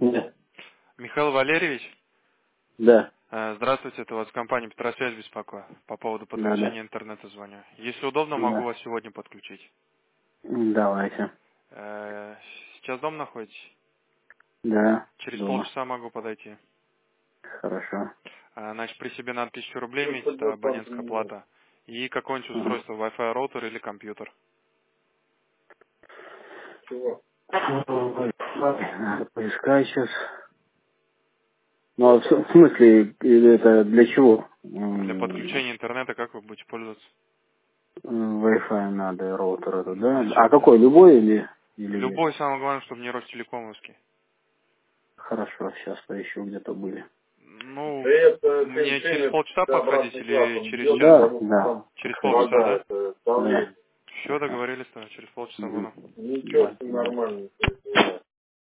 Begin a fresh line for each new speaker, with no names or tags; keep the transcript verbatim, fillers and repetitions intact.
Да.
Михаил Валерьевич,
Да.
э, здравствуйте, это вас компания Петросвязь беспокоит. По поводу
Да, да.
подключения интернета звоню. Если удобно, могу
Да.
вас сегодня подключить.
Давайте.
Э, Сейчас дома находитесь?
Да.
Через
Дома.
полчаса могу подойти.
Хорошо.
Э, Значит, при себе надо тысячу рублей иметь, это абонентская плата. И какое-нибудь
Ага.
устройство, Wi-Fi роутер или компьютер.
Чего? Надо поискать сейчас. Ну, а в с- в смысле, или это для чего?
Для
М,
подключения интернета как вы будете пользоваться?
Wi-Fi надо, роутер это, да? А
Значит,
какой, любой или... или...
любой, самое главное, чтобы не Ростелекомовский.
Хорошо, сейчас поищу, где-то были.
Ну,
Да это
мне через
перемещение
полчаса
до
подходить
обратный класс,
или
он
через
бьет,
час?
Да,
потому что
да,
там
Через
подходите.
полчаса, да?
страдает э,
Да.
давление.
Все, договорились, то через полчаса
Угу.
буду.
Ничего,
Да,
все
да.
нормально.